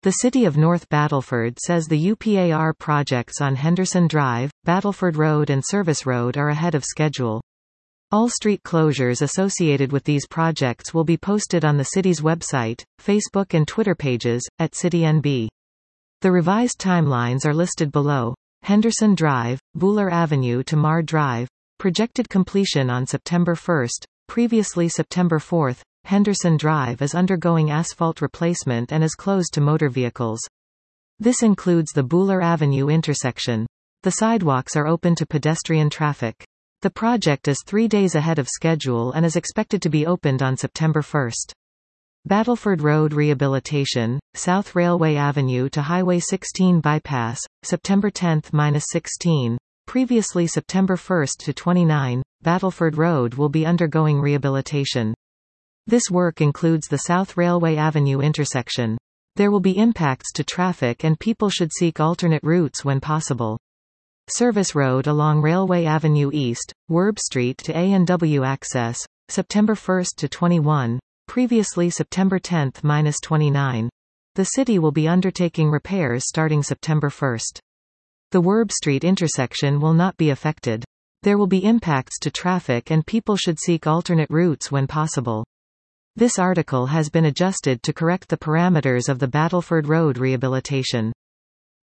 The City of North Battleford says the UPAR projects on Henderson Drive, Battleford Road and Service Road are ahead of schedule. All street closures associated with these projects will be posted on the city's website, Facebook and Twitter pages, at CityNB. The revised timelines are listed below. Henderson Drive, Buller Avenue to Mar Drive. Projected completion on September 1, previously September 4. Henderson Drive is undergoing asphalt replacement and is closed to motor vehicles. This includes the Buller Avenue intersection. The sidewalks are open to pedestrian traffic. The project is 3 days ahead of schedule and is expected to be opened on September 1. Battleford Road Rehabilitation, South Railway Avenue to Highway 16 Bypass, September 10–16, previously September 1 to 29, Battleford Road will be undergoing rehabilitation. This work includes the South Railway Avenue intersection. There will be impacts to traffic and people should seek alternate routes when possible. Service Road along Railway Avenue East, Werb Street to A&W access, September 1 to 21, previously September 10–29. The city will be undertaking repairs starting September 1. The Werb Street intersection will not be affected. There will be impacts to traffic and people should seek alternate routes when possible. This article has been adjusted to correct the parameters of the Battleford Road rehabilitation.